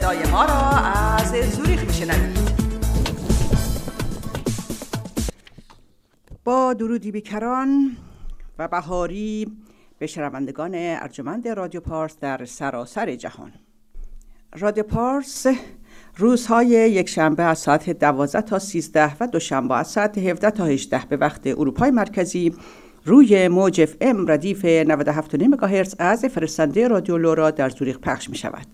صدای ما را از زوریخ میشنوید. با درودی بیکران و بهاری به شنوندگان ارجمند رادیو پارس در سراسر جهان. رادیو پارس روزهای یک شنبه از ساعت 12 تا 13 و دوشنبه از ساعت 17 تا 18 به وقت اروپای مرکزی روی موج FM ردیف 97.5 مگاهرتز از فرستنده رادیو لورا در زوریخ پخش می شود.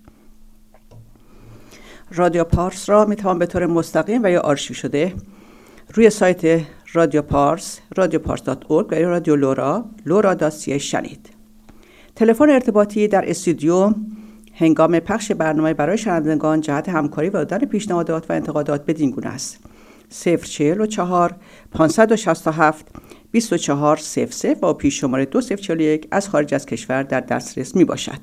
رادیو پارس را می توان به طور مستقیم و یا آرشیو شده روی سایت رادیو پارس radiopars.org و یا رادیو لورا lora.ca شنید. تلفن ارتباطی در استودیو هنگام پخش برنامه برای شنوندگان جهت همکاری و دادن پیشنهادات و انتقادات بدین گونه است: 044 567 2400 و پیش شماره 2041 از خارج از کشور در دسترس می باشد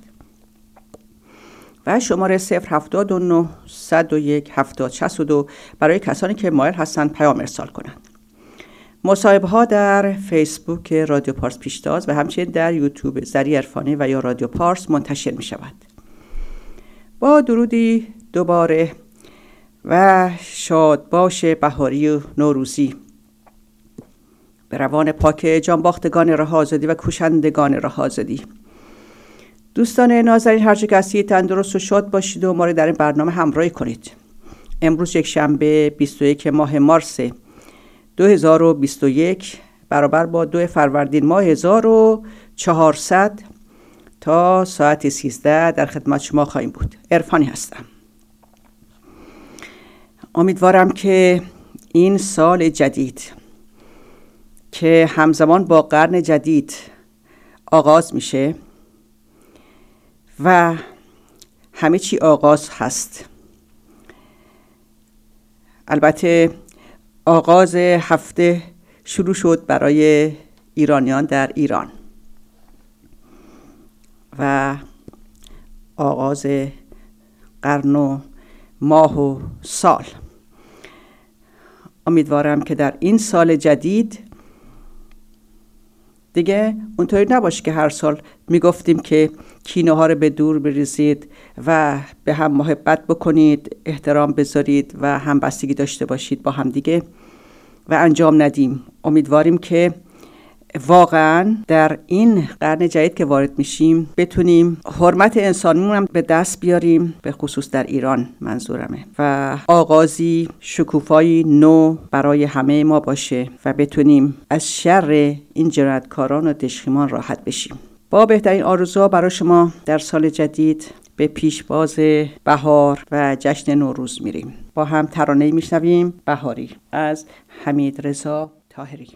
و شماره 079 101 7062 برای کسانی که مایل هستند پیام ارسال کنند. مصاحبه ها در فیسبوک رادیو پارس پیشتاز و همچنین در یوتیوب زری عرفانی و یا رادیو پارس منتشر می شود. با درودی دوباره و شاد باش بهاری و نوروزی به روان پاک جانباختگان راه آزادی و کوشندگان راه آزادی. دوستان نازنین، هر جا که هستید تندرست و شاد باشید و ما را در این برنامه همراهی کنید. امروز یک شنبه 21 ماه مارس 2021 برابر با 2 فروردین ماه 1400 تا ساعت 13 در خدمت شما خواهیم بود. عرفانی هستم. امیدوارم که این سال جدید که همزمان با قرن جدید آغاز میشه و همه چی آغاز هست. البته آغاز هفته شروع شد برای ایرانیان در ایران و آغاز قرن و ماه و سال. امیدوارم که در این سال جدید دیگه اونطوری نباشه که هر سال میگفتیم که کینه ها رو به دور بریزید و به هم محبت بکنید، احترام بذارید و همبستگی داشته باشید با هم دیگه و انجام ندیم. امیدواریم که واقعا در این قرن جدید که وارد میشیم بتونیم حرمت انسانیمون هم به دست بیاریم، به خصوص در ایران منظورمه، و آغازی شکوفایی نو برای همه ما باشه و بتونیم از شر این جنایتکاران و دشخیمان راحت بشیم. با بهترین آرزوها برای شما در سال جدید به پیشواز بهار و جشن نوروز میریم. با هم ترانه‌ای میشنویم، بهاری از حمیدرضا طاهری.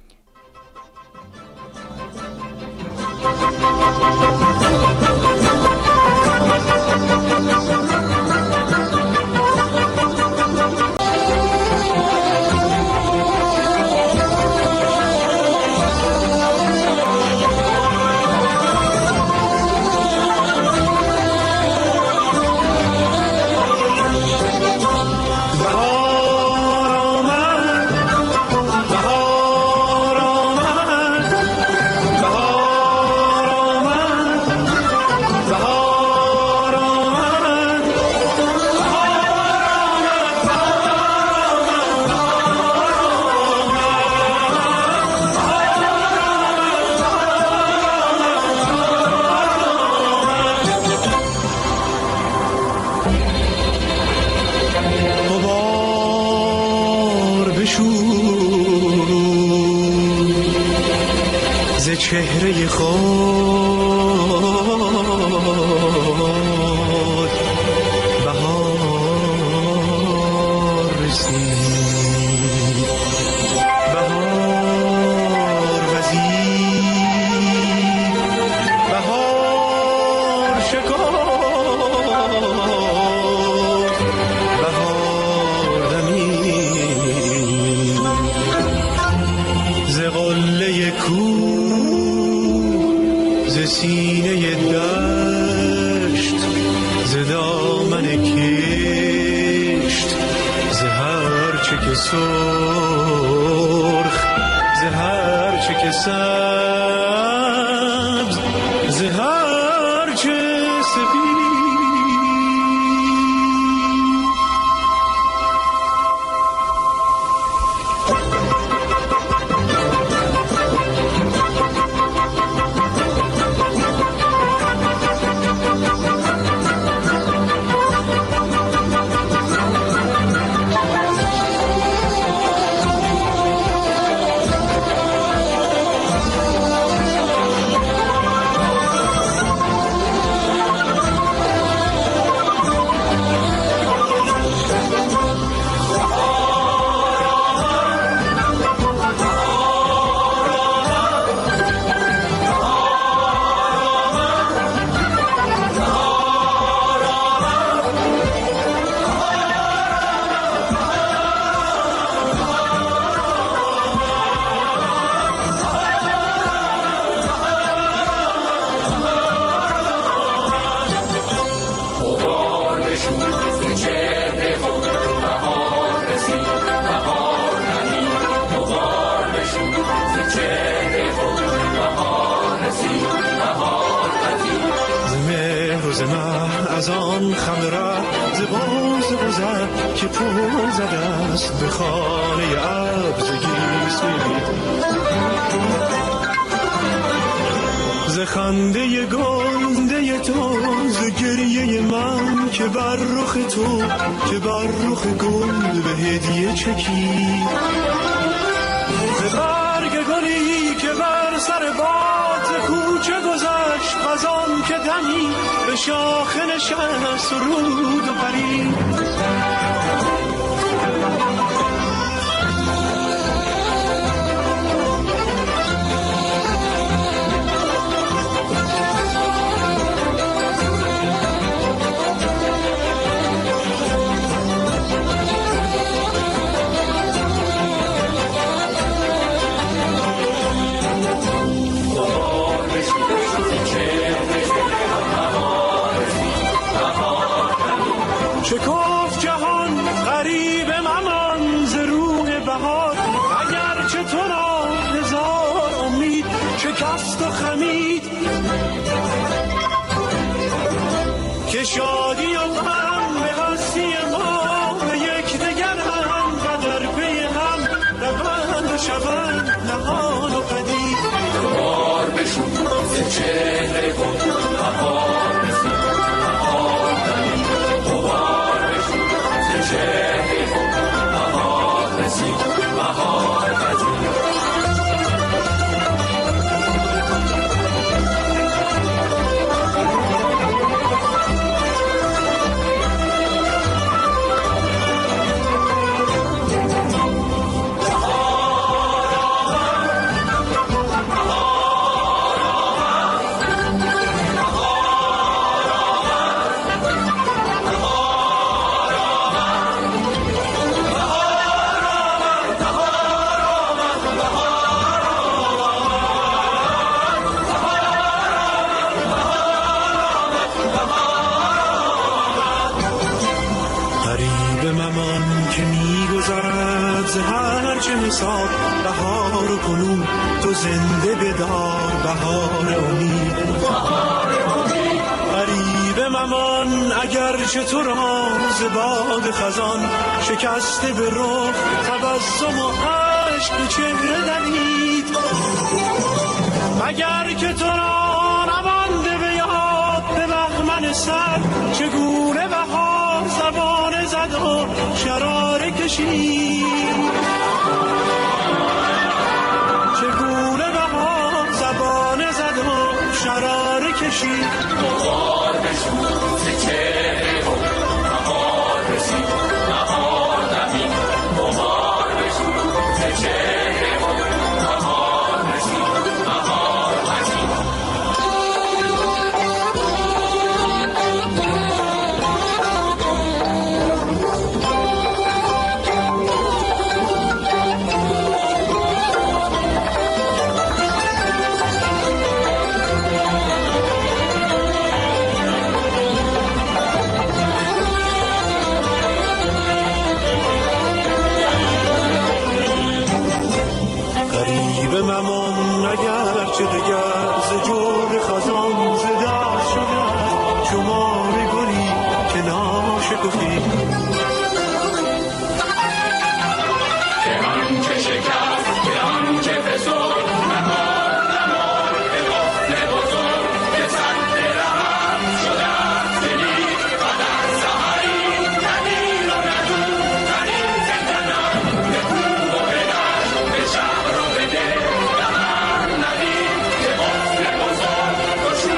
چهره خود بهار رسید، بهار وزید، بهار شکفت، بهار دمید ز قله کوه، ز سینه دشت، ز دامن کشت، ز هر چه که سرخ، ز هر چه که سبز، ز هر چه سفید، ز مه از آن خمره ز باز گذر که پر زده است به خانه ابزگیسی ز خنده گنده تو ز گریه من که بر رخ تو که بر رخ گل به هدیه چکی ز برگ گلی که بر سر باد ز کوچه گذشت خزان که دمی به شاخه نشست رود و پرید شکفت جهان غریب ممان ز روح بهار اگرچه تو را هزار امید شکست و خمید که شادی و غم به هستی ما به یک دگر هم و در پی هم روند و شوند نهان و پدید بار بشون ز چهره کن بهار رسید بهار دمید بار بشون ز چهره کن بهار رسید بهار پذیر حساب بهار کنون تو زنده بدار بهار امید غریب ممان اگرچه تو را ز باد خزان شکسته به رخ تبسم و عشق به چهره دمید مگر که تو را نمانده به یاد به بهمن سر چگونه بهار زبانه زد و شراره کشید چگونه بهار زبانه زد و شراره کشید بهار بشون ز چهره کن بهار رسید بهار دمید بهار بشون ز چهره کن بهار رسید بهار پذیر ممان اگرچه دگر ز جور خزان زده شده شمار گلی که ناشکفی که آنچه شکست که آنچه فسود نهار نمار به غفل بزرگ که سد رحم شده دلی و در سحری ندیر و ندور در این زندانم به کوه و به در به شهر و به دل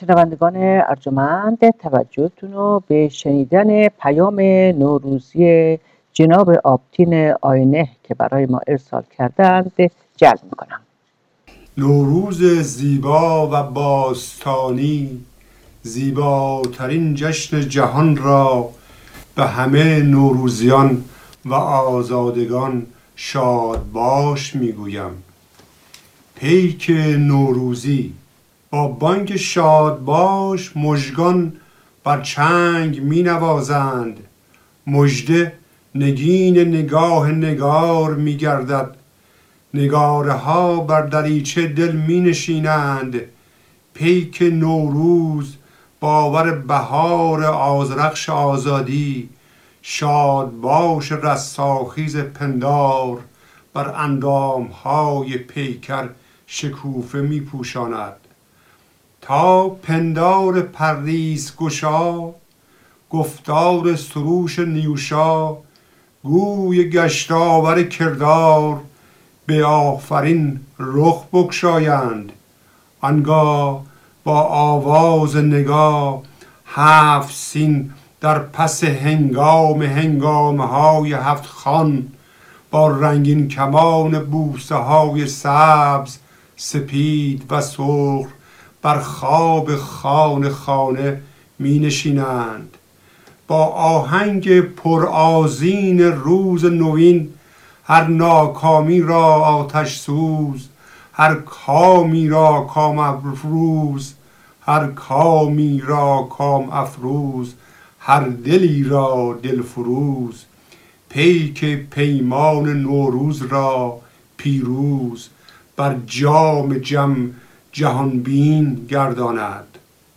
شنوندگان ارجمند، توجهتون رو به شنیدن پیام نوروزی جناب آبتین آینه که برای ما ارسال کردند جلب میکنم. نوروز زیبا و باستانی، زیباترین جشن جهان را به همه نوروزیان و آزادگان شاد باش میگویم. پیک نوروزی با بانگ شاد باش مژگان بر چنگ می نوازند. مژده نگین نگاه نگار می گردد. نگاره ها بر دریچه دل می نشینند. پیک نوروز باور بهار آذرخش آزادی، شاد باش رستاخیز پندار بر اندام های پیکر شکوفه می پوشاند. تا پندار پردیس گشا، گفتار سروش نیوشا، گوی گشتاور کردار به آفرین رخ بگشایند. آنگاه با آواز نگاه 7 سین در پس هنگام های 7 خوان، با رنگین کمان بوسه های سبز، سپید و سرخ بر خواب خانه می نشینند. با آهنگ پرآذین روز نوین، هر ناکامی را آتش سوز، هر کامی را کام افروز، هر کامی را کام افروز، هر دلی را دل فروز. پیک پیمان نوروز را پیروز، بر جام جم جهان بین گرداند.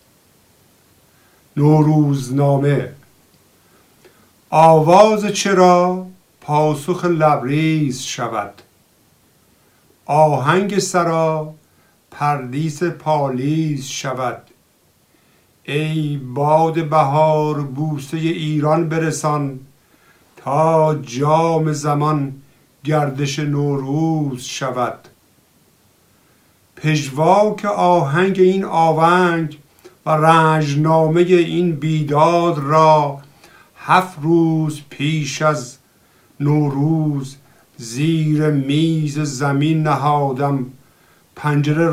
نوروزنامه. آواز چرا پاسخ لبریز شود، آهنگ سرا پردیس پالیز شود. ای باد بهار بوسه ایران برسان، تا جام زمان گردش نوروز شود. پژواک آهنگ این آونگ و رنجنامه این بیداد را 7 روز پیش از نوروز زیر میز زمین نهادم. پنجره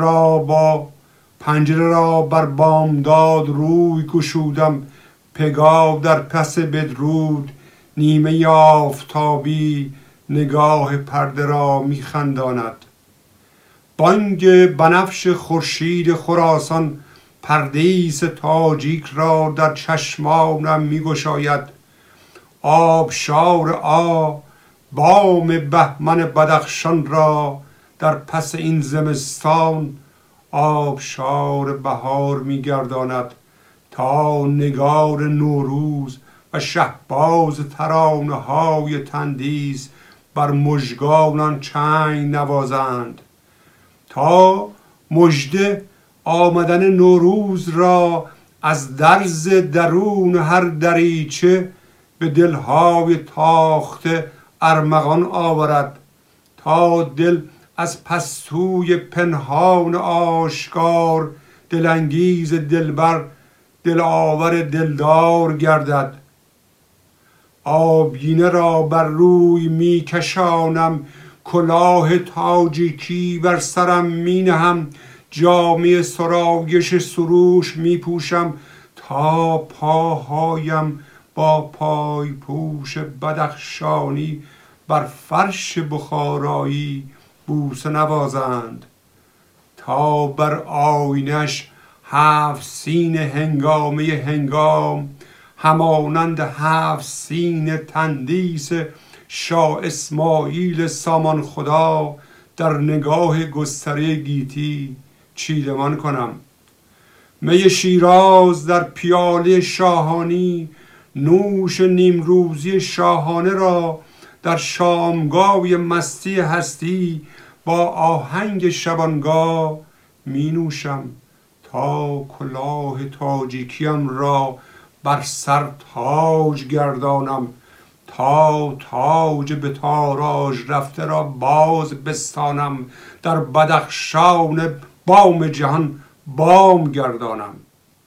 را بر بامداد روی گشودم. پگاه در پس بدرود نیمه آفتابی نگاه پرده را میخنداند. بانگ بنفش خورشید خراسان پردیس تاجیک را در چشمانم میگشاید. آبشار بام بهمن بدخشان را در پس این زمستان آبشار بهار میگرداند. تا نگار نوروز و شهباز ترانه های تندیس بر مژگانان چنگ نوازند. تا مژده آمدن نوروز را از درز درون هر دریچه به دلهای تاخته ارمغان آورد. تا دل از پستوی پنهان آشکار دلانگیز دلبر دلاور دلدار گردد. آبگینه را بر روی می کشانم، کلاه تاجیکی بر سرم می نهم، جامه سرایش سروش می پوشم. تا پاهایم با پای پوش بدخشانی بر فرش بخارایی بوسه نوازند. تا بر آینش 7 سین هنگام همانند 7 سین تندیس شاه اسماعیل سامان خدا در نگاه گستره گیتی چیدمان کنم. می شیراز در پیاله شاهانی، نوش نیمروزی شاهانه را در شامگاه مستی هستی با آهنگ شبانگاه می نوشم. تا کلاه تاجیکیم را بر سر تاج گردانم، تا تاج به تاراج رفته را باز بستانم، در بدخشان بام جهان بام گردانم.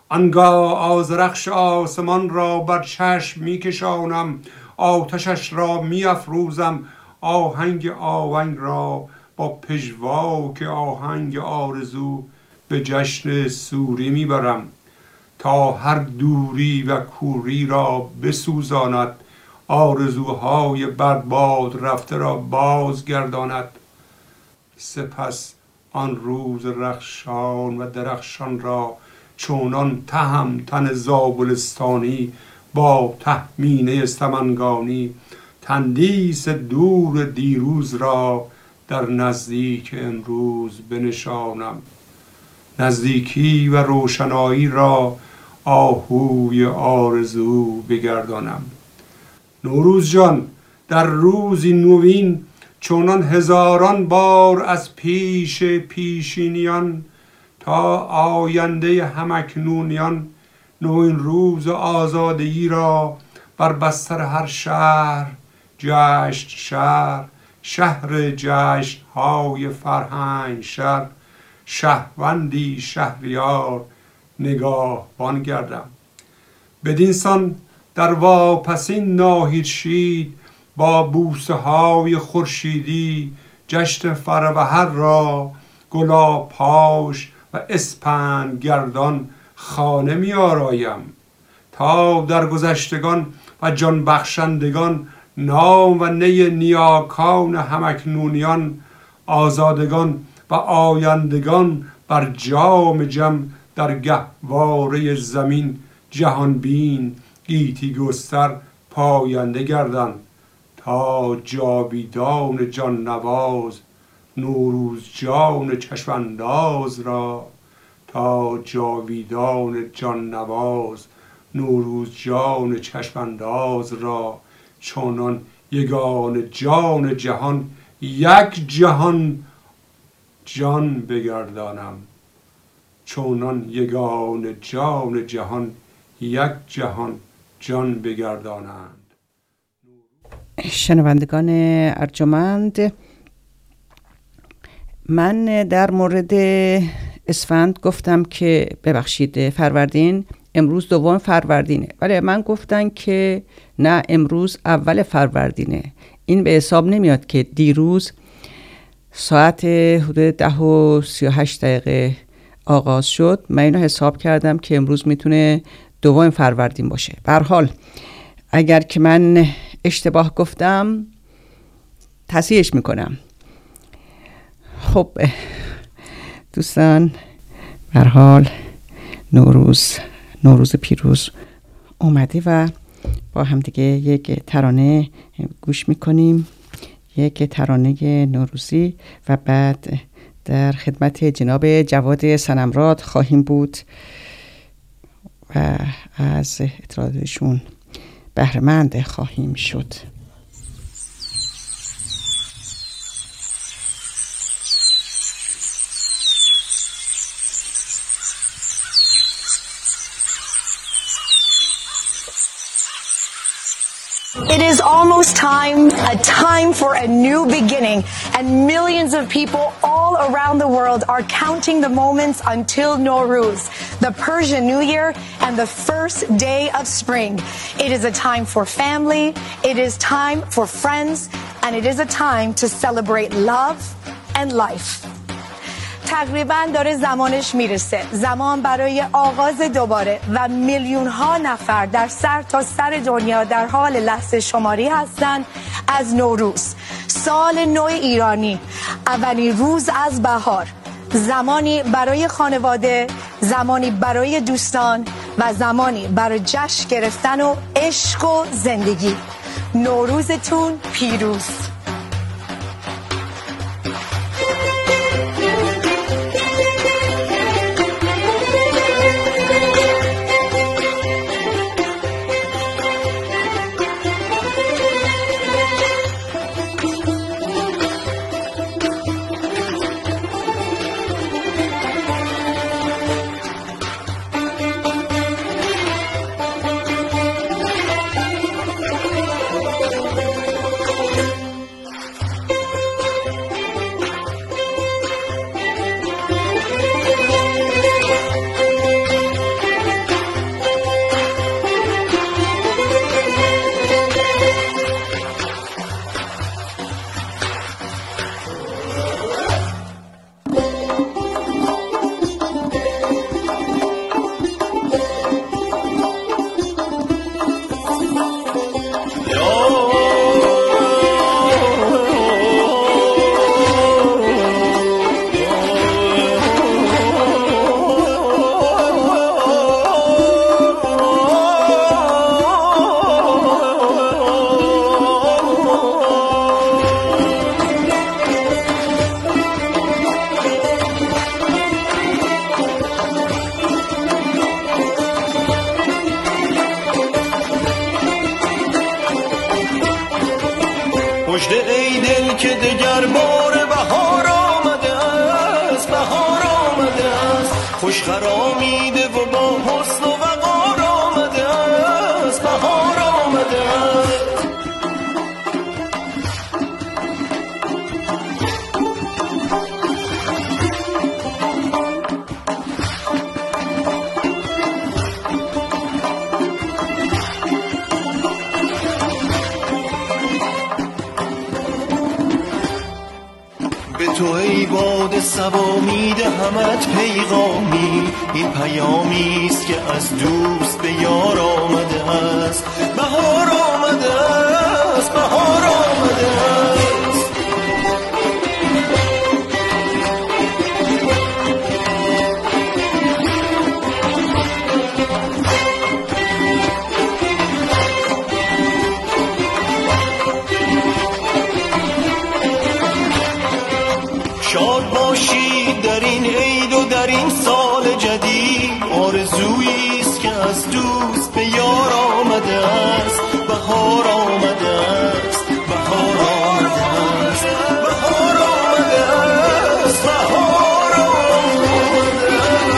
آنگاه آذرخش آسمان را بر چشم می کشانم، آتشش را می افروزم، آهنگ آونگ را با پژواک آهنگ آرزو به جشن سوری می برم، تا هر دوری و کوری را بسوزاند، آرزوهای برباد رفته را بازگرداند. سپس آن روز رخشان و درخشان را چونان تهمتن زابلستانی با تهمینه سمنگانی، تندیس دور دیروز را در نزدیک امروز بنشانم. نزدیکی و روشنایی را آهوی آرزو بگردانم. نوروز جان، در روزی نوین چونان هزاران بار از پیش پیشینیان تا آینده همکنونیان، نوین روز آزادگی را بر بستر هر شهر جشن شهر جشن‌های فرهنگ شهر، شهروندی شهریار نگاهبان گردم. بدینسان در واپسین ناهیرشید با بوسه های خورشیدی، جشن فروهر را گلابپاش و اسپند گردان خانه می آرایم، تا در گذشتگان و جان بخشندگان، نام و نی نیاکان همکنونیان، آزادگان و آیندگان بر جام جم در گهواره زمین، جهان بین گیتی گستر پاینده گردن، تا جاویدان جان نواز نوروز جان چشمانداز را، تا جاویدان جان نواز نوروز جان چشمانداز را، چونان یگان جان جهان یک جهان جان بگردانم، چونان یگان جان جهان یک جهان جان بگردانند. شنوندگان ارجمند، من در مورد اسفند گفتم که ببخشید فروردین، امروز دوم فروردینه، ولی من گفتن که نه امروز اول فروردینه. این به حساب نمیاد که دیروز ساعت حدود 10:38 آغاز شد. من اینو حساب کردم که امروز میتونه دوم فروردین باشه. به هر حال اگر که من اشتباه گفتم تصحیحش میکنم. خب دوستان، به هر حال نوروز پیروز اومده و با هم دیگه یک ترانه گوش میکنیم، یک ترانه نوروزی، و بعد در خدمت جناب جواد صنمراد خواهیم بود و از اطلاعاتشون بهره‌مند خواهیم شد. It is almost time, a time for a new beginning, and millions of people all around the world are counting the moments until Nowruz, the Persian New Year and the first day of spring. It is a time for family, it is time for friends, and it is a time to celebrate love and life. تقریبا داره زمانش میرسه، زمان برای آغاز دوباره، و میلیون ها نفر در سر تا سر دنیا در حال لحظه شماری هستند از نوروز، سال نو ایرانی، اولین روز از بهار، زمانی برای خانواده، زمانی برای دوستان و زمانی برای جشن گرفتن و عشق و زندگی. نوروزتون پیروز. مژده ای دل که دگر بار بهار آمده است، بهار آمده است. خوش خرامیده و با حسن و وقار آمده است، بهار آمده است. تو ای باد صبا میدهمت پیغامی، این پیامی است که از دوست به یار آمده است، بهار آمده است، بهار آمده است. شاد باشید در این عید و در این سال جدید، آرزویی است که از دوست به یار آمده است، بهار آمده است، بهار آمده است، بهار آمده است، بهار آمده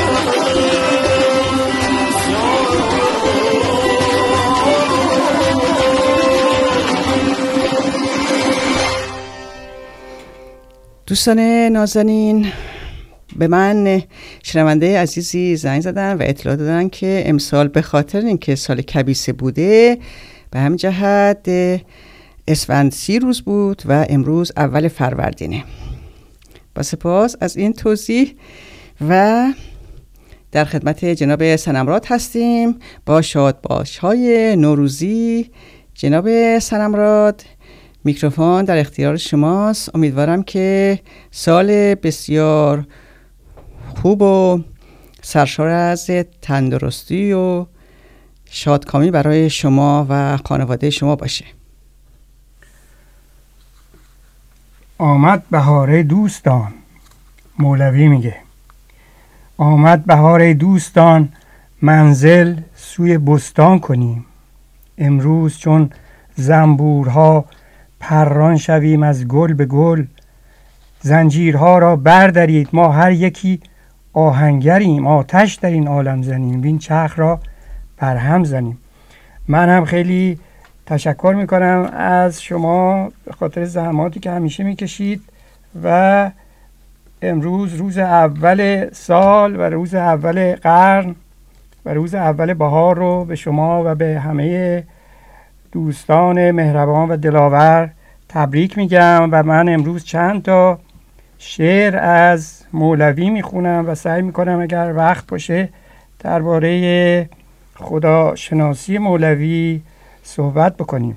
دوستان نازنین، به من شنونده عزیزی زنگ زدن و اطلاع دادن که امسال به خاطر اینکه سال کبیسه بوده به همین جهت اسفند 30 روز بود و امروز اول فروردینه. با سپاس از این توضیح و در خدمت جناب صنمراد هستیم با شادباش‌های نوروزی. جناب صنمراد، میکروفون در اختیار شماست. امیدوارم که سال بسیار خوب و سرشار از تندرستی و شادکامی برای شما و خانواده شما باشه. آمد بهاره دوستان، مولوی میگه آمد بهاره دوستان، منزل سوی بستان کنیم. امروز چون زنبورها پران شویم از گل به گل، زنجیرها را بردارید ما هر یکی آهنگریم، آتش در این عالم زنیم، این چرخ را برهم زنیم. من هم خیلی تشکر میکنم از شما به خاطر زحماتی که همیشه میکشید و امروز روز اول سال و روز اول قرن و روز اول بهار رو به شما و به همه دوستان مهربان و دلاور تبریک میگم و من امروز چند تا شعر از مولوی میخونم و سعی میکنم اگر وقت باشه درباره خداشناسی مولوی صحبت بکنیم.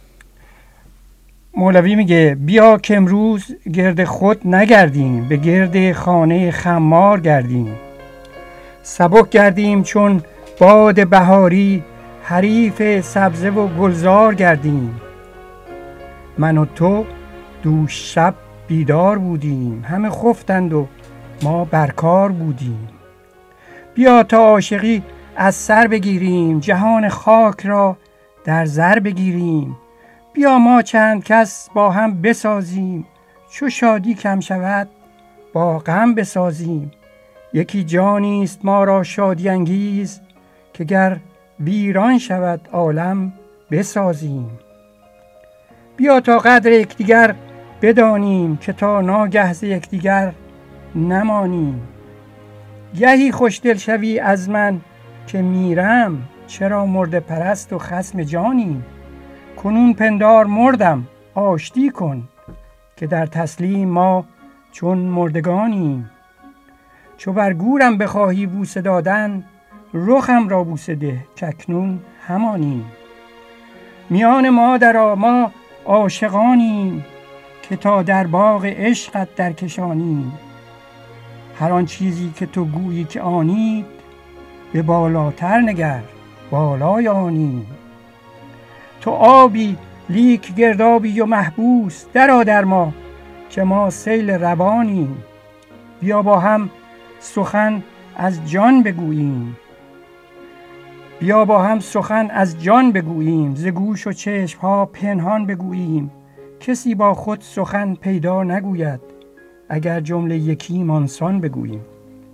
مولوی میگه بیا که امروز گرد خود نگردیم، به گرد خانه خمار گردیم. سبک گردیم چون باد بهاری، حریف سبزه و گلزار گردیم. من و تو دوش شب بیدار بودیم، همه خفتند و ما برکار بودیم. بیا تا عاشقی از سر بگیریم، جهان خاک را در زر بگیریم. بیا ما چند کس با هم بسازیم، چو شادی کم شود با غم بسازیم. یکی جانی است ما را شادی انگیز، که گر ویران شود عالم بسازیم. بیا تا قدر یکدیگر بدانیم، که تا ناگه ز یکدیگر نمانیم. گهی خوشدل شوی از من که میرم، چرا مرده پرست و خصم جانیم. کنون پندار مردم آشتی کن، که در تسلیم ما چون مردگانیم. چو بر گورم بخواهی بوسه دادن، رخم را بوسه ده کاکنون همانیم. میان ما درآ ما عاشقانیم، که تا در باغ عشقت درکشانیم. هر آن چیزی که تو گویی که آنید، به بالاتر نگر بالای آنیم. تو آبی لیک گردابی و محبوس، درآ در ما که ما سیل روانیم. بیا با هم سخن از جان بگوییم، بیا با هم سخن از جان بگوییم. ز گوش و چشم ها پنهان بگوییم، کسی با خود سخن پیدا نگوید، اگر جمله یکی مانسان بگوییم.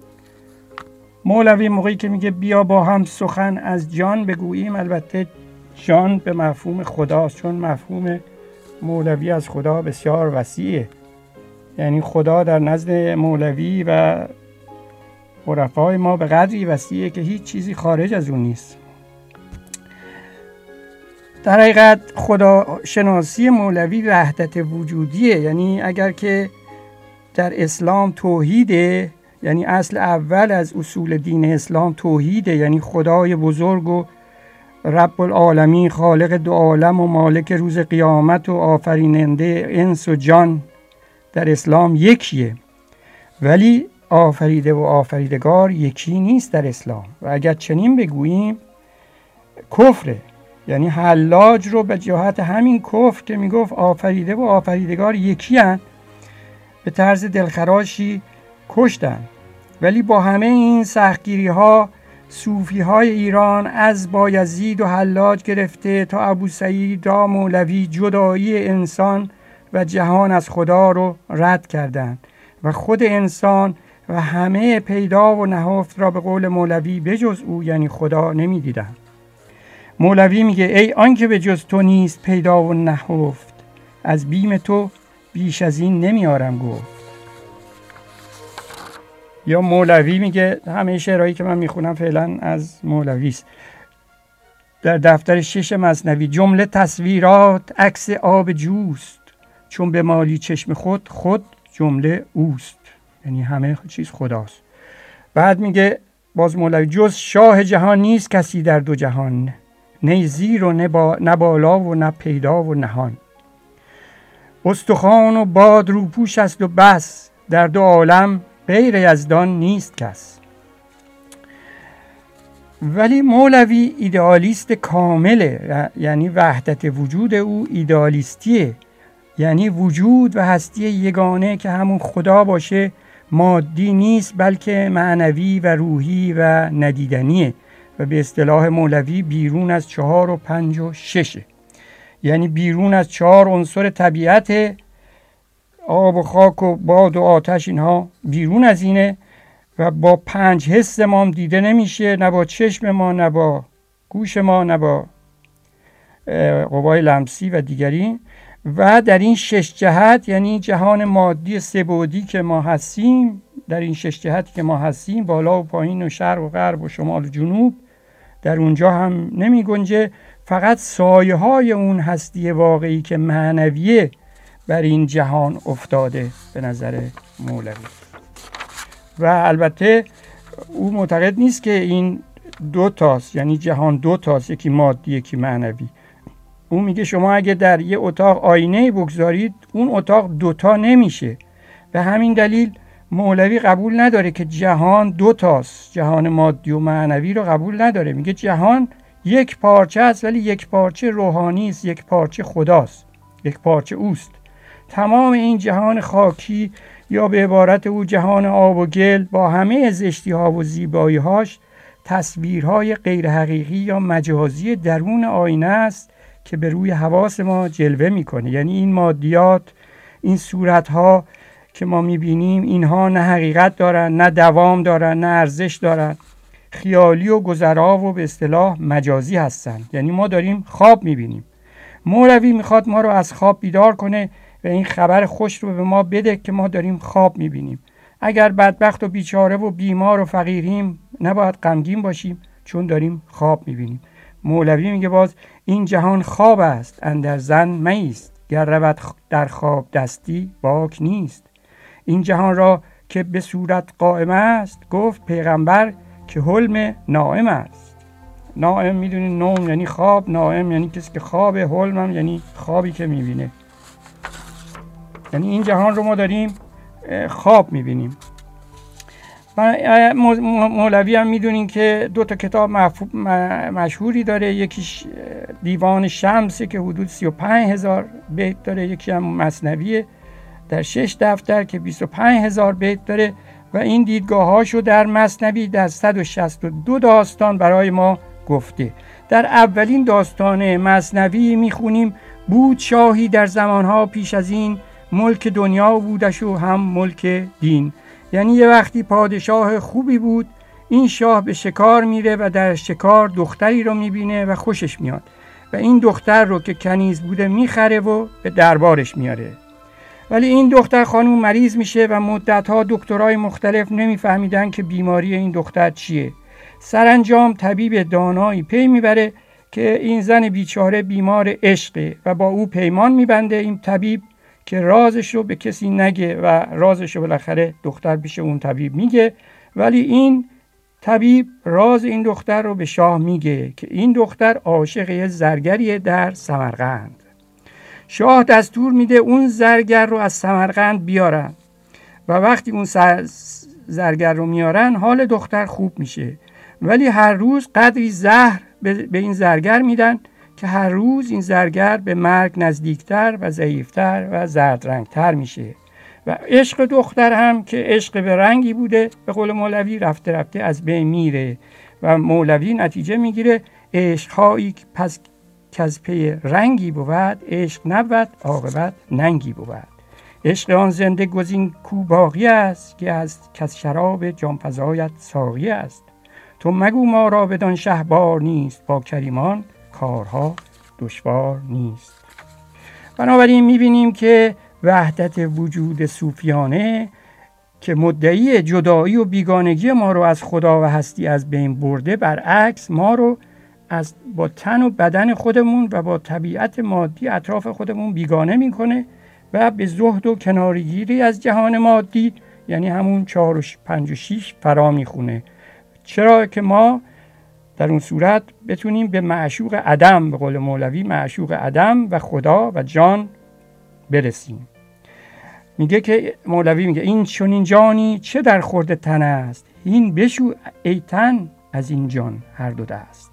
مولوی موقعی که میگه بیا با هم سخن از جان بگوییم، البته جان به مفهوم خداست، چون مفهوم مولوی از خدا بسیار وسیعه. یعنی خدا در نزد مولوی و عرفای ما به قدری وسیعه که هیچ چیزی خارج از اون نیست. در حقیقت خدا شناسی مولوی وحدت وجودیه. یعنی اگر که در اسلام توحیده، یعنی اصل اول از اصول دین اسلام توحیده، یعنی خدای بزرگ و رب العالمین، خالق دو عالم و مالک روز قیامت و آفریننده انس و جان، در اسلام یکیه. ولی آفریده و آفریدگار یکی نیست در اسلام، و اگر چنین بگوییم کفره. یعنی حلاج رو به جهت همین کفر که میگفت آفریده و آفریدگار یکی هن، به طرز دلخراشی کشتن. ولی با همه این سختگیری ها، صوفی های ایران از بایزید و حلاج گرفته تا ابو سعید تا مولوی جدایی انسان و جهان از خدا رو رد کردند و خود انسان و همه پیدا و نهفت را به قول مولوی بجز او، یعنی خدا، نمی دیدن. مولوی میگه ای آنکه به جز تو نیست پیدا و نهفت، از بیم تو بیش از این نمیارم گفت. یا مولوی میگه، همه شعرهایی که من میخونم فعلا از مولوی است، در دفتر 6 مثنوی: جمله تصویرات عکس آب جوست، چون به مالی چشم خود جمله اوست. یعنی همه چیز خداست. بعد میگه باز مولوی: جز شاه جهان نیست کسی در دو جهان، نه زیر و نه بالا و نه پیدا و نهان. استخوان و باد روپوش است و بس، در دو عالم غیر یزدان نیست کس. ولی مولوی ایدئالیست کامله، یعنی وحدت وجود او ایدئالیستیه. یعنی وجود و هستی یگانه که همون خدا باشه مادی نیست، بلکه معنوی و روحی و ندیدنیه و به اصطلاح مولوی بیرون از 4 و 5 و 6. یعنی بیرون از 4 عنصر طبیعت، آب و خاک و باد و آتش، اینها بیرون از اینه و با 5 حس ما دیده نمیشه، نه با چشم ما، نه با گوش ما، نه با قوای لمسی و دیگری. و در این 6 جهت، یعنی جهان مادی 3 بعدی که ما هستیم، در این 6 جهتی که ما هستیم، بالا و پایین و شرق و غرب و شمال و جنوب، در اونجا هم نمی گنجه. فقط سایه های اون هستی واقعی که معنویه بر این جهان افتاده به نظر مولوی. و البته او معتقد نیست که این 2 تاست، یعنی جهان 2 تاست، یکی مادی یکی معنوی. او میگه شما اگه در یه اتاق آینه بگذارید، اون اتاق 2 تا نمیشه. به همین دلیل مولوی قبول نداره که جهان 2 تاست، جهان مادی و معنوی رو قبول نداره. میگه جهان یک پارچه است، ولی یک پارچه روحانی است، یک پارچه خداست، یک پارچه اوست. تمام این جهان خاکی، یا به عبارت او جهان آب و گل، با همه زشتی ها و زیبایی هاش، تصویرهای غیر حقیقی یا مجازی درون آینه است که به روی حواس ما جلوه میکنه. یعنی این مادیات، این صورت ها که ما میبینیم، اینها نه حقیقت دارن، نه دوام دارن، نه ارزش دارن، خیالی و گذرا و به اصطلاح مجازی هستن. یعنی ما داریم خواب میبینیم. مولوی میخواد ما رو از خواب بیدار کنه و این خبر خوش رو به ما بده که ما داریم خواب میبینیم. اگر بدبخت و بیچاره و بیمار و فقیریم، نباید غمگین باشیم، چون داریم خواب میبینیم. مولوی میگه باز این جهان خواب است، اندر زن مایست، گر رود در خواب دستی باک نیست. این جهان را که به صورت قائم است، گفت پیغمبر که حلم نائم است. نائم میدونین، نوم یعنی خواب، نائم یعنی کسی که خوابه، حلم هم یعنی خوابی که میبینه. یعنی این جهان رو ما داریم خواب میبینیم. مولوی هم میدونین که 2 تا کتاب مشهوری داره. یکیش دیوان شمسه که حدود 35,000 بیت داره، یکی هم مثنویه در 6 دفتر که 25,000 بیت داره و این دیدگاهاشو در مثنوی در 162 داستان برای ما گفته. در اولین داستان مثنوی میخونیم بود شاهی در زمانها پیش از این، ملک دنیا بودش و هم ملک دین. یعنی یه وقتی پادشاه خوبی بود، این شاه به شکار میره و در شکار دختری رو میبینه و خوشش میاد و این دختر رو که کنیز بوده میخره و به دربارش میاره. ولی این دختر خانم مریض میشه و مدتها دکترای مختلف نمیفهمیدن که بیماری این دختر چیه. سرانجام طبیب دانایی پی میبره که این زن بیچاره بیمار عشقه و با او پیمان میبنده این طبیب که رازش رو به کسی نگه و رازش رو بالاخره دختر پیش اون طبیب میگه. ولی این طبیب راز این دختر رو به شاه میگه که این دختر عاشق یه زرگریه در سمرقند. شاه دستور میده اون زرگر رو از سمرقند بیارن و وقتی اون زرگر رو میارن حال دختر خوب میشه. ولی هر روز قدری زهر به این زرگر میدن که هر روز این زرگر به مرگ نزدیکتر و ضعیفتر و زرد رنگتر میشه و عشق دختر هم که عشق به رنگی بوده به قول مولوی رفته رفته از بین میره و مولوی نتیجه میگیره عشقهایی پس که از پی رنگی بود عشق نبود عاقبت ننگی بود. عشق آن زنده گزین کو باقی است که از شراب جانفزایت ساقی است. تو مگو ما را بدان شهبار نیست با کریمان کارها دشوار نیست. بنابراین میبینیم که وحدت وجود صوفیانه که مدعی جدایی و بیگانگی ما رو از خدا و هستی از بین برده، برعکس ما رو با تن و بدن خودمون و با طبیعت مادی اطراف خودمون بیگانه میکنه و به زهد و کنارگیری از جهان مادی یعنی همون 4 و 5 و 6 فرا میخونه. چرا که ما در اون صورت بتونیم به معشوق عدم، به قول مولوی معشوق عدم و خدا و جان برسیم. میگه که مولوی میگه این چنین جانی چه در خورد تن است، این بشو ای تن از این جان هر دو دست.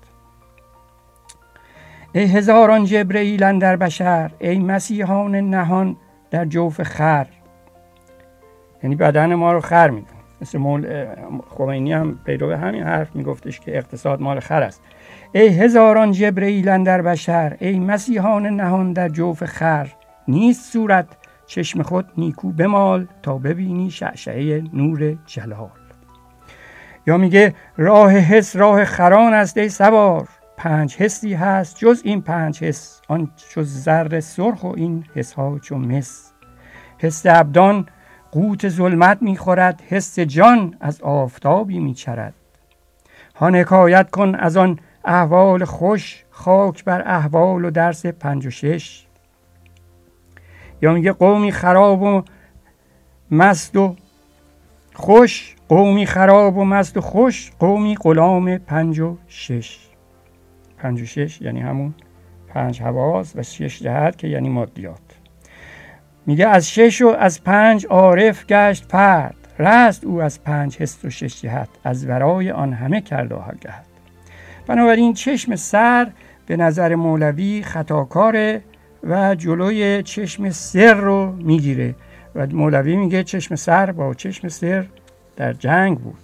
ای هزاران جبرئیل اندر بشر، ای مسیحان نهان در جوف خر. یعنی بدن ما رو خر میدن. مثل خمینی هم پیرو همین حرف میگفتش که اقتصاد مال خر است. ای هزاران جبرئیل اندر بشر، ای مسیحان نهان در جوف خر. نیست صورت چشم خود نیکو بمال، تا ببینی شعشعه نور جلال. یا میگه راه حس راه خران است ای سوار، 5 حسی هست جز این 5 حس، آن جز زر سرخ و این حس ها چون مس. حس ابدان قوت ظلمت میخورد، حس جان از آفتابی میچرد. هان حکایت کن از آن احوال خوش، خاک بر احوال و درس 5 و 6. یا میگه قومی خراب و مست و خوش، قومی خراب و مست و خوش، قومی غلام 5 و 6. 5 و 6 یعنی همون 5 حواس و 6 جهت که یعنی مادیات. میگه از 6 و از 5 عارف گشت فرد، رست او از 5 حس و 6 جهت، از ورای آن همه کرد آگهت. بنابراین چشم سر به نظر مولوی خطاکاره و جلوی چشم سر رو میگیره و مولوی میگه چشم سر با چشم سر در جنگ بود.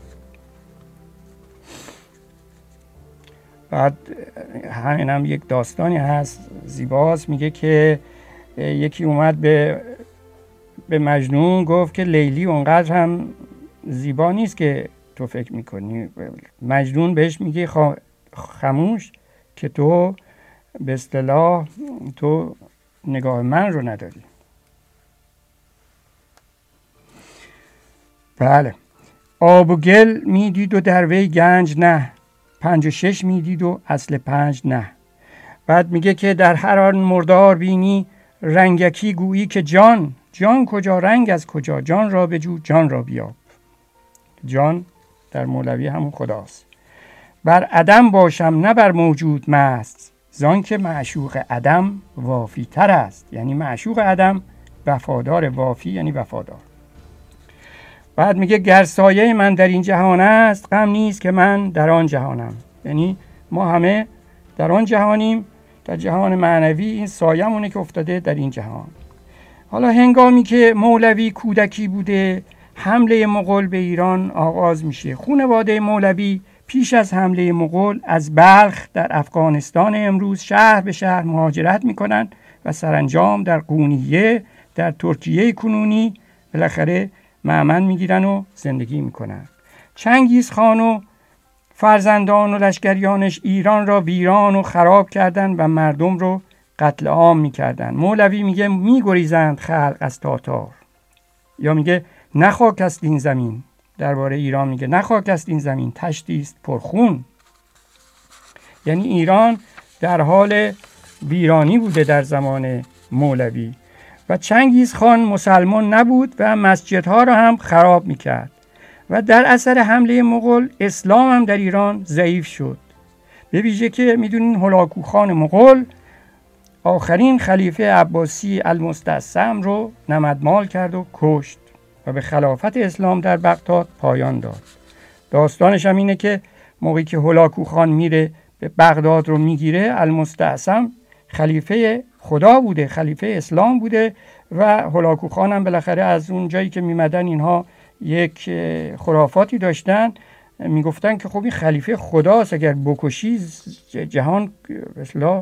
بعد همین هم یک داستانی هست زیباست، میگه که یکی اومد به مجنون گفت که لیلی اونقدر هم زیبا نیست که تو فکر میکنی. مجنون بهش میگه خاموش که تو به اصطلاح تو نگاه من رو نداری. بله. آب و گل میدید و در وی گنج نه، 5 و 6 میدید و اصل 5 نه. بعد میگه که در هر آن مردار بینی، رنگکی گویی که جان کجا رنگ از کجا، جان را بجو جان را بیاب. جان در مولوی همون خداست. بر عدم باشم نه بر موجود مست، زان که معشوق عدم وافی تر است. یعنی معشوق عدم وفادار، وافی یعنی وفادار. بعد میگه گر سایه من در این جهان است، غم نیست که من در آن جهانم. یعنی ما همه در آن جهانیم، در جهان معنوی این سایه‌مونه که افتاده در این جهان. حالا هنگامی که مولوی کودکی بوده، حمله مغول به ایران آغاز میشه. خانواده مولوی پیش از حمله مغول از بلخ در افغانستان امروز شهر به شهر مهاجرت میکنن و سرانجام در قونیه در ترکیه کنونی بالاخره مأمن میگیرن و زندگی میکنن. چنگیز خان و فرزندان و لشکریانش ایران را ویران و خراب کردن و مردم رو قتل عام میکردن. مولوی میگه میگریزند خلق از تاتار، یا میگه نه خاک است این زمین. درباره ایران میگه نه خاک است این زمین، تشتی است پرخون. یعنی ایران در حال ویرانی بوده در زمان مولوی. و چنگیز خان مسلمان نبود و مسجدها را هم خراب میکرد و در اثر حمله مغول اسلام هم در ایران ضعیف شد. به ویژه که میدونین هولاکو خان مغول آخرین خلیفه عباسی المستعصم رو نمدمال کرد و کشت و به خلافت اسلام در بغداد پایان داد. داستانش هم اینه که موقعی که هولاکو خان میره به بغداد رو میگیره، المستعصم خلیفه خدا بوده، خلیفه اسلام بوده و هولاکو خان هم بالاخره از اون جایی که میمدن اینها یک خرافاتی داشتن، میگفتن که خب این خلیفه خداست، اگر بکشی جهان مثلا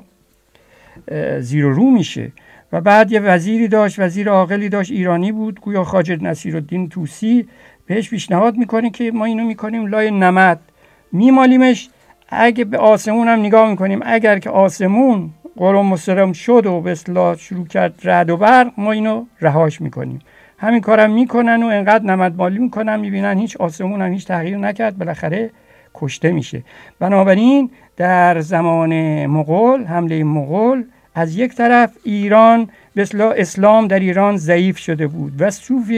زیر و رو میشه. و بعد یه وزیری داشت، وزیر عاقلی داشت، ایرانی بود، گویا خواجه نصیرالدین طوسی، بهش پیشنهاد میکنه که ما اینو میکنیم لای نمد، میمالیمش، اگه به آسمون هم نگاه میکنیم، اگر که آسمون قرم و سرم شد و به اصطلاح شروع کرد رعد و برق، ما اینو رهاش میکنیم. همین کارم میکنن و انقدر نمدمالی میکنن، میبینن هیچ آسمون هم هیچ تغییر نکرد، بالاخره کشته میشه. بنابراین در زمان مغول، حمله مغول، از یک طرف ایران به اصطلاح اسلام در ایران ضعیف شده بود و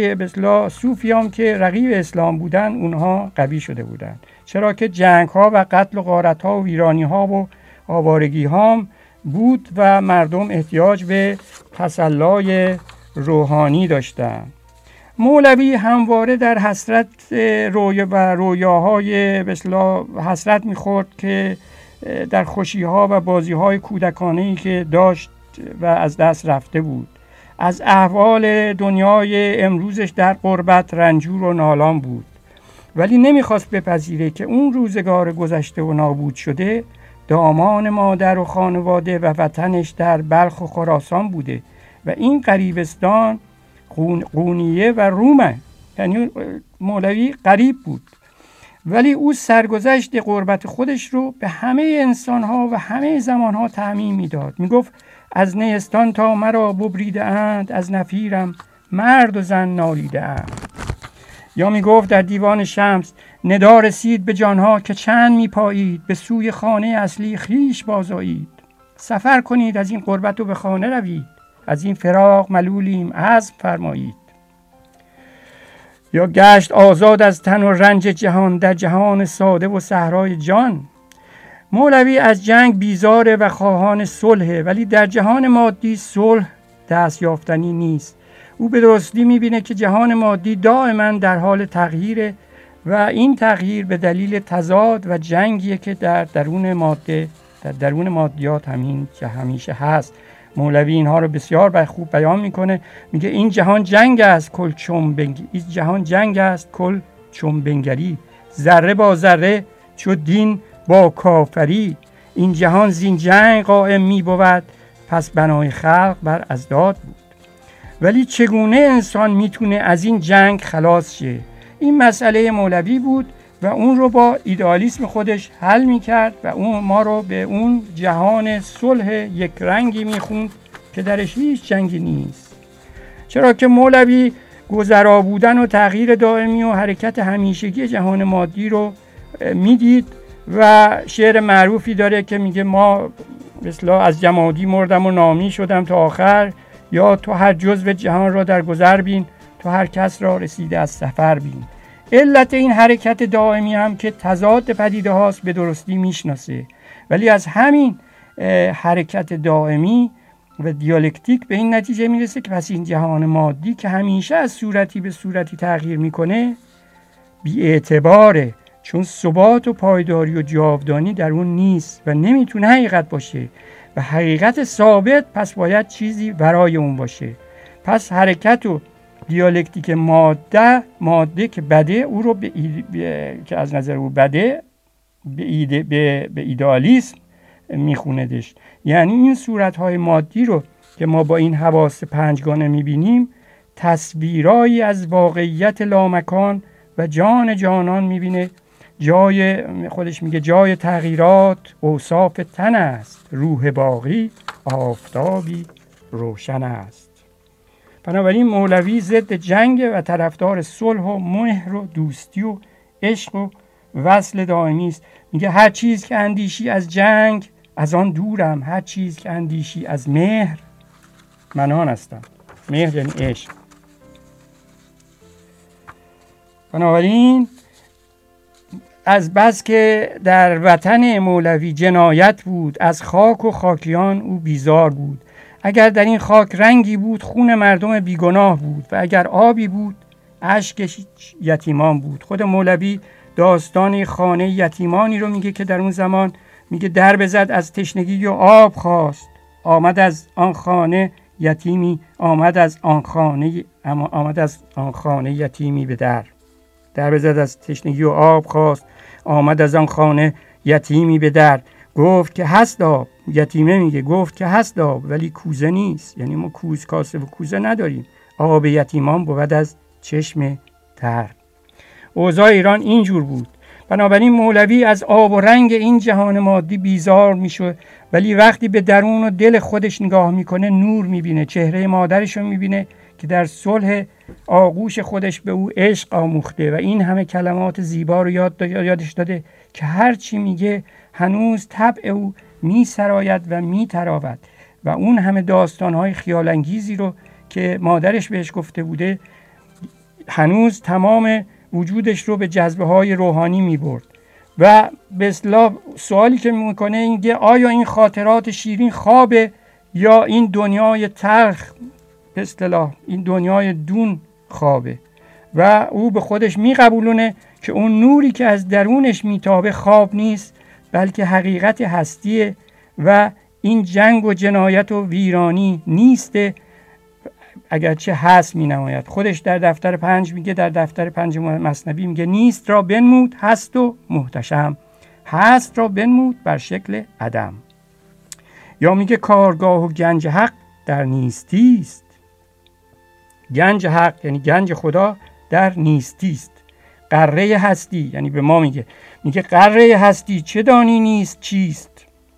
صوفی هم که رقیب اسلام بودن اونها قوی شده بودن، چرا که جنگ ها و قتل و غارت ها و ویرانی ها و آوارگی ها بود و مردم احتیاج به تسلای روحانی داشتند. مولوی همواره در حسرت رویاهای به اصطلاح حسرت می‌خورد که در خوشی‌ها و بازی‌های کودکانه‌ای که داشت و از دست رفته بود. از احوال دنیای امروزش در غربت رنجور و نالان بود، ولی نمی‌خواست بپذیره که اون روزگار گذشته و نابود شده دامان مادر و خانواده و وطنش در بلخ و خراسان بوده و این غریبستان قونیه و رومه. یعنی مولوی غریب بود، ولی او سرگذشت غربت خودش رو به همه انسانها و همه زمانها تعمیم میداد. میگفت از نیستان تا مرا ببریده اند، از نفیرم مرد و زن نالیده اند. یا میگفت در دیوان شمس ندا رسید به جانها که چند میپایید، به سوی خانه اصلی خیش بازایید. سفر کنید از این غربت و به خانه روید، از این فراق ملولیم عزم فرمایید. یا گشت آزاد از تن و رنج جهان، در جهان ساده و صحرای جان. مولوی از جنگ بیزاره و خواهان صلح، ولی در جهان مادی صلح دست یافتنی نیست. او به درستی میبینه که جهان مادی دائما در حال تغییره و این تغییر به دلیل تضاد و جنگیه که در درون مادیات همیشه هست. مولوی اینها رو بسیار خوب بیان میکنه، میگه این جهان جنگ است کل چون بنگری، ذره با ذره چو دین با کافری. این جهان زین جنگ قائم میبود، پس بنای خلق بر اضداد بود. ولی چگونه انسان میتونه از این جنگ خلاص شه؟ این مسئله مولوی بود و اون رو با ایدئالیسم خودش حل میکرد و اون ما رو به اون جهان صلح یک رنگی میخوند که درش هیچ جنگی نیست. چرا که مولوی گذرا بودن و تغییر دائمی و حرکت همیشگی جهان مادی رو میدید و شعر معروفی داره که میگه ما مثلا از جمادی مردم و نامی شدم تا آخر، یا تو هر جزو جهان را در گذر بین، تو هر کس را رسیده از سفر بین. علت این حرکت دائمی هم که تضاد پدیده هاست به درستی میشناسه، ولی از همین حرکت دائمی و دیالکتیک به این نتیجه میرسه که پس این جهان مادی که همیشه از صورتی به صورتی تغییر میکنه بی اعتباره، چون ثبات و پایداری و جاودانی در اون نیست و نمیتونه حقیقت باشه و حقیقت ثابت پس باید چیزی برای اون باشه. پس حرکت و دیالکتیک ماده که بده، او رو که از نظر او بده به ایدئالیسم میخوندش. یعنی این صورتهای مادی رو که ما با این حواس پنجگانه میبینیم تصویرایی از واقعیت لامکان و جان جانان میبینه. جای خودش میگه جای تغییرات اوصاف تن است، روح باقی آفتابی روشن است. بنابراین مولوی ضد جنگ و طرفدار صلح و مهر و دوستی و عشق و وصل دائمی است. میگه هر چیز که اندیشی از جنگ از آن دورم، هر چیز که اندیشی از مهر من آن هستم. مهر یعنی عشق. بنابراین از بس که در وطن مولوی جنایت بود، از خاک و خاکیان او بیزار بود. اگر در این خاک رنگی بود خون مردم بیگناه بود و اگر آبی بود اشک یتیمان بود. خود مولوی داستان خانه یتیمانی رو میگه که در اون زمان میگه در بزد از تشنگی و آب خواست، آمد از آن خانه یتیمی، آمد از آن خانه یتیمی به در بزد از تشنگی و آب خواست، آمد از آن خانه یتیمی به در. گفت که هست آب، یتیمه میگه گفت که هست آب ولی کوزه نیست، یعنی ما کاسه و کوزه نداریم، آب یتیمان بود از چشم تر. اوضاع ایران اینجور بود. بنابراین مولوی از آب و رنگ این جهان مادی بیزار میشه، ولی وقتی به درون و دل خودش نگاه میکنه نور میبینه. چهره مادرش رو میبینه که در صلح آغوش خودش به او عشق آموخته و این همه کلمات زیبا رو یادش داده که هر چی میگه هنوز طبع او میسراید و میتراود و اون همه داستانهای خیال انگیزی رو که مادرش بهش گفته بوده هنوز تمام وجودش رو به جذبه های روحانی میبرد. و به اصطلاح سوالی که میکنه اینکه آیا این خاطرات شیرین خوابه یا این دنیای تلخ، به اصطلاح این دنیای دون خوابه؟ و او به خودش میقبولونه که اون نوری که از درونش میتابه خواب نیست بلکه حقیقت هستیه و این جنگ و جنایت و ویرانی نیسته، اگرچه هست می نماید. خودش در دفتر 5 میگه، در دفتر 5 مثنوی میگه نیست را بنمود هست و محتشم، هست را بنمود بر شکل عدم. یا میگه کارگاه و گنج حق در نیستی است. گنج حق یعنی گنج خدا در نیستی است. قره هستی یعنی به ما میگه قره هستی چه دانی نیست چیست.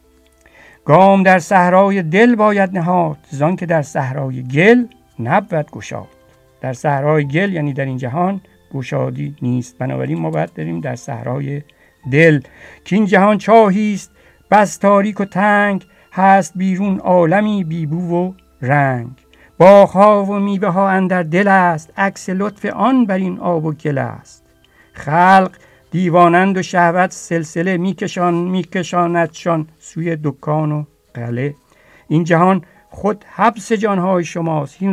گام در صحرای دل باید نهاد، زان که در صحرای گل نبود گشاد. در صحرای گل یعنی در این جهان گشادی نیست. بنابراین ما باید بریم در صحرای دل که این جهان چاهی است بس تاریک و تنگ، هست بیرون عالمی بیبو و رنگ. باغ‌ها و میوه ها اندر دل است، عکس لطف آن بر این آب و گل است. خلق دیوانند و شهوت سلسله میکشاندشان سوی دکان و قله. این جهان خود حبس جانهای شماست، هین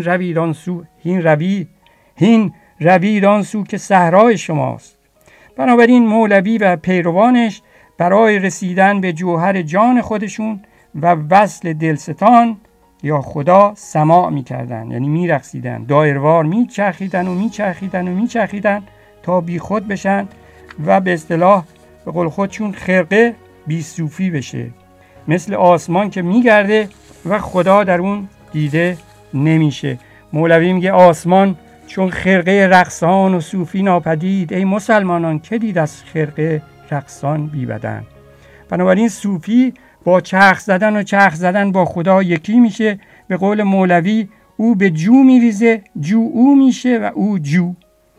روید آن سو که صحرای شماست. بنابراین مولوی و پیروانش برای رسیدن به جوهر جان خودشون و وصل دلستان یا خدا سماع میکردن، یعنی میرقصیدن، دایروار میچرخیدن تا بی خود بشن و به اصطلاح به قول خودشون خرقه بی صوفی بشه، مثل آسمان که میگرده و خدا در اون دیده نمیشه. مولوی میگه آسمان چون خرقه رقصان و صوفی ناپدید، ای مسلمانان که دید از خرقه رقصان بی بدن. بنابراین صوفی با چرخ زدن با خدا یکی میشه. به قول مولوی او به جو میریزه، جو او میشه و او جو.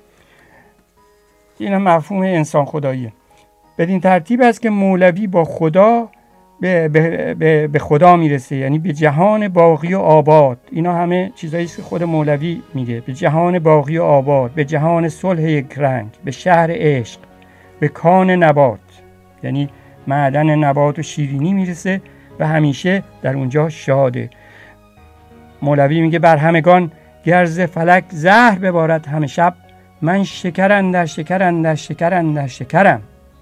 این هم مفهوم انسان خداییه. بدین ترتیب است که مولوی با خدا به خدا میرسه، یعنی به جهان باقی و آباد. اینا همه چیزایی است که خود مولوی میگه. به جهان باقی و آباد، به جهان صلح یک رنگ، به شهر عشق، به کان نبات یعنی معدن نبات و شیرینی میرسه و همیشه در اونجا شاده. مولوی میگه بر همگان گرز فلک زهر ببارد همه شب، من شکرم در شکرم.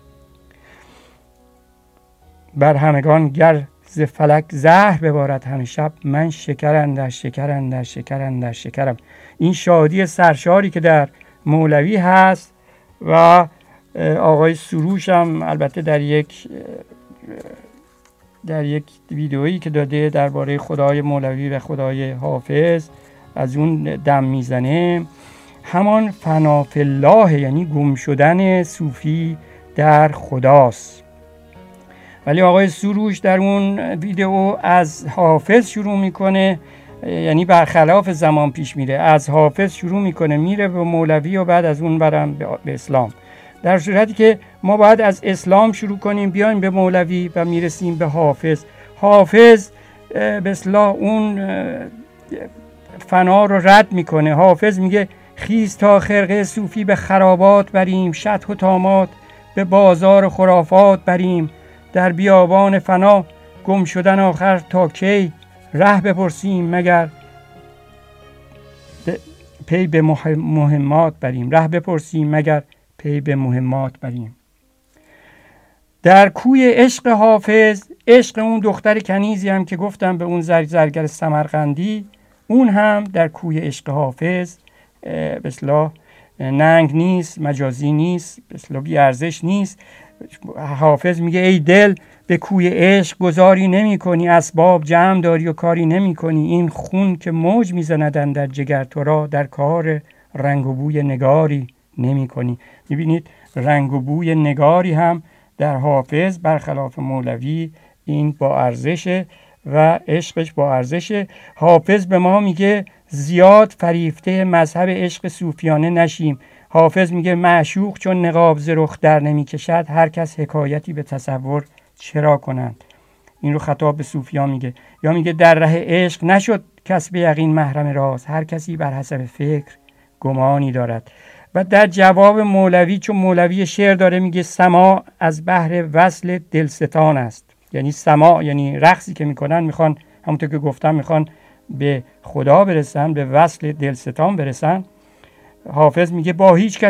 بر همگان گرز فلک زهر ببارد همه شب، من شکرم در شکرم. این شادی سرشاری که در مولوی هست و آقای سروش هم البته در یک در یک ویدئویی که داده درباره خدای مولوی و خدای حافظ از اون دم میزنه، همان فنا فی الله، یعنی گم شدن صوفی در خداست. ولی آقای سروش در اون ویدئو از حافظ شروع میکنه، یعنی برخلاف زمان پیش میره، از حافظ شروع میکنه میره به مولوی و بعد از اون برم به اسلام، در صورتی که ما باید از اسلام شروع کنیم بیایم به مولوی و میرسیم به حافظ. حافظ به اصطلاح اون فنا رو رد میکنه. حافظ میگه خیز تا خرقه صوفی به خرابات بریم، شطح و طامات به بازار خرافات بریم، در بیابان فنا گم شدن آخر تا کی، ره بپرسیم مگر پی به مهمات بریم، ره بپرسیم مگر پی به مهمات بریم. در کوی عشق حافظ، عشق اون دختر کنیزی هم که گفتم به اون زرگر سمرقندی، اون هم در کوی عشق حافظ به اصطلاح ننگ نیست، مجازی نیست، به اصطلاح بی ارزش نیست. حافظ میگه ای دل به کوی عشق گذاری نمی کنی، اسباب جمع داری و کاری نمی کنی، این خون که موج میزندن در جگر تو را، در کار رنگ و بوی نگاری نمی کنی. میبینید رنگ و بوی نگاری هم در حافظ برخلاف مولوی این با ارزشه و عشقش با ارزشه. حافظ به ما میگه زیاد فریفته مذهب عشق صوفیانه نشیم. حافظ میگه معشوق چون نقاب ز رخ در نمی کشد، هر کس حکایتی به تصور چرا کنند. این رو خطاب به صوفیان میگه. یا میگه در ره عشق نشد کس به یقین محرم راز، هر کسی بر حسب فکر گمانی دارد. و در جواب مولوی، چون مولوی شعر داره، میگه سماع از بحر وصل دلستان است. یعنی سماع یعنی رقصی که میکنن، میخوان همونطور که گفتم میخوان به خدا برسن، به وصل دلستان برسن. حافظ میگه با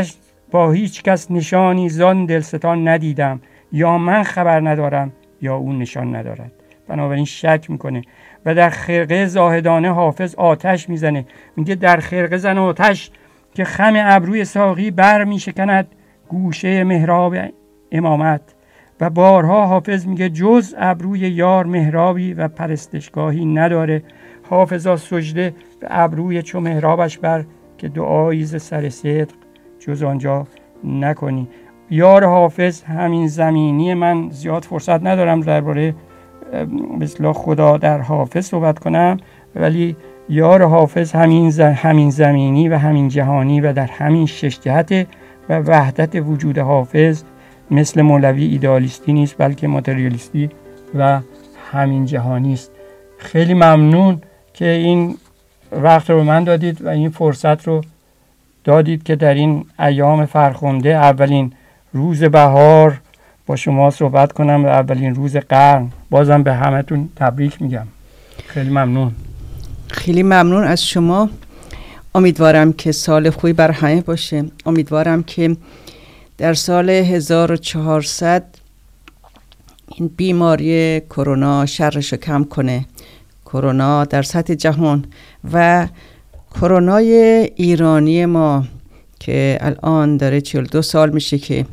هیچ کس نشانی زان دلستان ندیدم، یا من خبر ندارم یا اون نشان ندارد. بنابراین شک میکنه. و در خرقه زاهدانه حافظ آتش میزنه، میگه در خرقه زن آتش که خم ابروی ساقی بر میشکند گوشه محراب امامت. و بارها حافظ میگه جز ابروی یار محرابی و پرستشگاهی نداره. حافظا سجده به ابروی چو محرابش بر، که دعایی ز سر صدق جز آنجا نکنی. یار حافظ همین زمینی. من زیاد فرصت ندارم درباره مثلا خدا در حافظ صحبت کنم، ولی یار حافظ همین زمینی و همین جهانی و در همین شش جهت. و وحدت وجود حافظ مثل مولوی ایدئالیستی نیست، بلکه ماتریالیستی و همین جهانی است. خیلی ممنون که این وقت رو به من دادید و این فرصت رو دادید که در این ایام فرخنده، اولین روز بهار، با شما صحبت کنم و اولین روز قرن. بازم به همتون تبریک میگم. خیلی ممنون. خیلی ممنون از شما. امیدوارم که سال خوبی بر همه باشه. امیدوارم که در سال 1400 این بیماری کرونا شرش رو کم کنه. کرونا در سطح جهان و کرونای ایرانی ما که الان داره 42 سال میشه که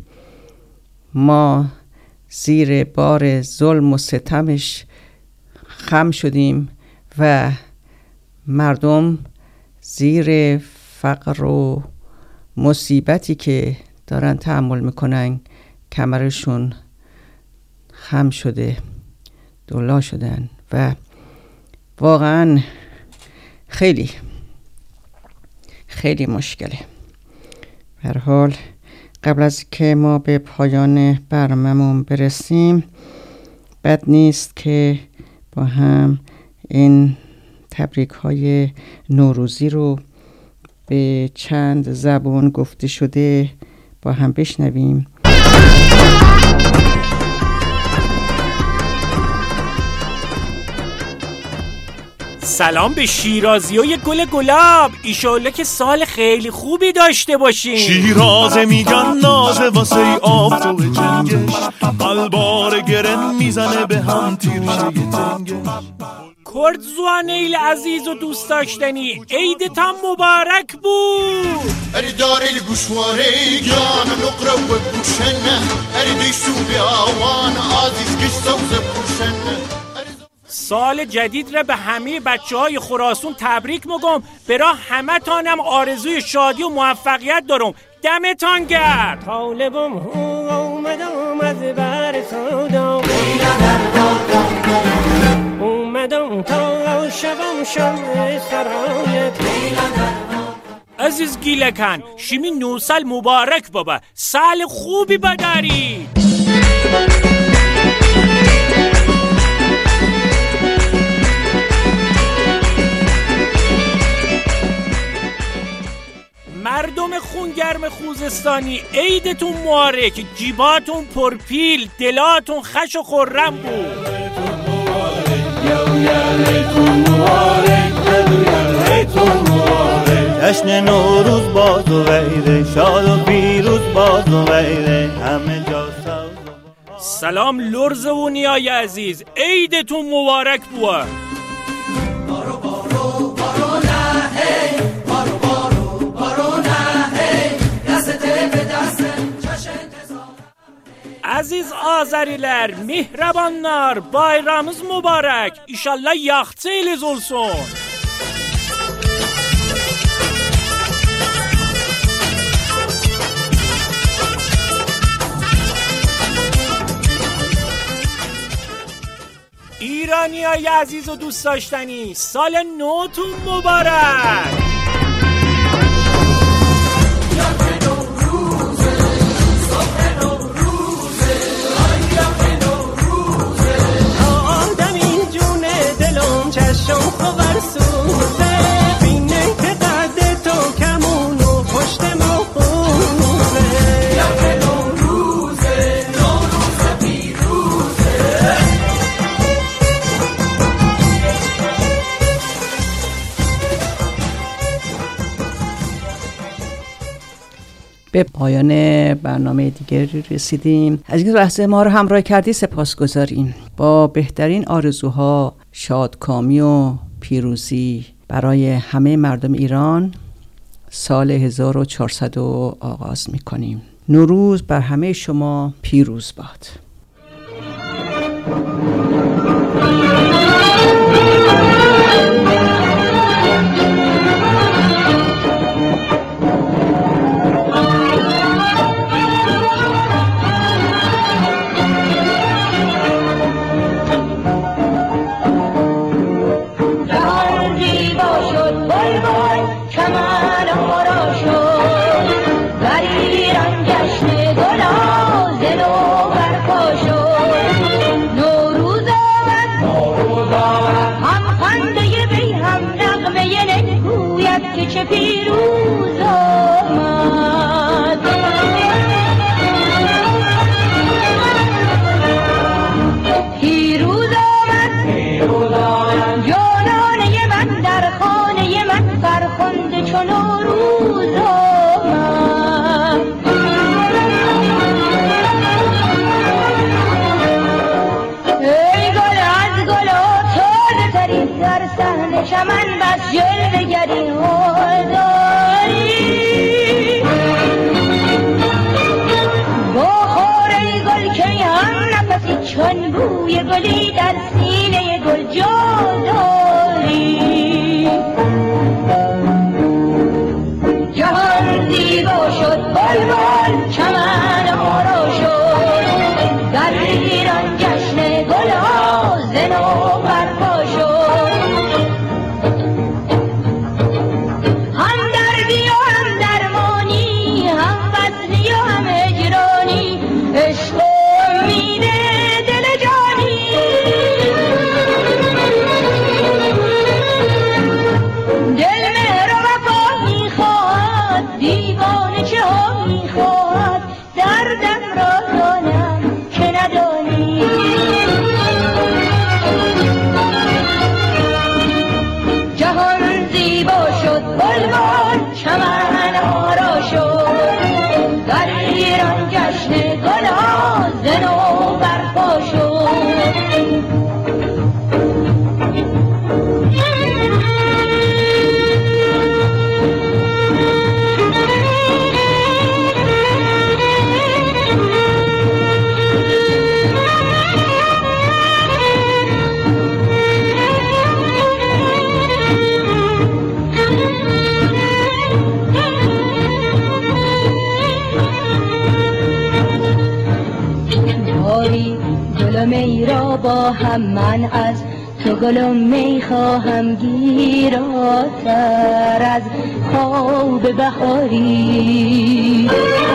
ما زیر بار ظلم و ستمش خم شدیم و مردم زیر فقر و مصیبتی که دارن تحمل میکنن کمرشون خم شده، دولا شدن و واقعا خیلی خیلی مشکله. به هر حال قبل از که ما به پایان برنامه‌مون برسیم، بد نیست که با هم این تبریک های نوروزی رو به چند زبان گفته شده با هم بشنویم. سلام به شیرازیای گل گلاب، ایشالله که سال خیلی خوبی داشته باشین. شیرازه میگن نازه واسه آفتاب جنگش، قلبار گرن میزنه به هم تیرشه تنگش. کرد زوانیل عزیز و دوست داشتنی، عیدتان مبارک بود. ارداری الگوشواره گیان نقره و گوشنه، اردی سو به آوان عزیز گشت و زبوش روشن. سال جدید را به همه بچه‌های خراسان تبریک میگم. برای همه تانم آرزوی شادی و موفقیت دارم. دمتان گرد. طالبم اومدم از بر سودا، اومدم تا شبم شم سرایت. عزیز گیلکن شیمی نوسال مبارک بابا، سال خوبی بداری. مردم خونگرم خوزستانی عیدتون مبارک، جیباتون پرپیل، دلاتون خش و خرم بود. جشن نوروز باز و غیره، شاد و پیروز باز و غیره، همه جا ساز. سلام لرزوونیای عزیز، عیدتون مبارک بود. بارو بارو بارو نه هی، بارو بارو بارو نه هی، دست به دست چش انتظار. Aziz Azeriler, mehribanlar, bayramınız mübarek. İnşallah yaxçıyız olsun. ایرانیای عزیز و دوست داشتنی، سال نوتون مبارک. به پایان برنامه دیگری رسیدیم. از اینکه لحظه ما رو همراه کردی سپاسگزاریم. با بهترین آرزوها شادکامی و پیروزی برای همه مردم ایران سال 1400 آغاز می‌کنیم. نوروز بر همه شما پیروز باد. چه پیروز آمد، پیروز آمد، پیروز آمد، جانانه من در خانه من فرخنده چون نوروز آمد. ای گل از گل و تازه ترین در صحن چمن بس جلوه گری چون بوی گلی در سینه گل جا داری. جهان زیبا شد بلبل چمن آرا شد، در ایران جشن گل ها ز نو برپا شد. هم دردی و هم درمانی، هم فصلی و هم هجرانی، عشق میده خواهم من از تو گل و می خواهم گیراتر از خواب بهاری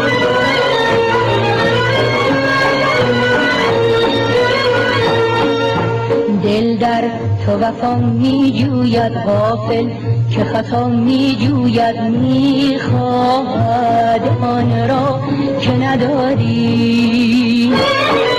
دل در تو وفا می جوید غافل که خطا می جوید می خواهد آن را که نداری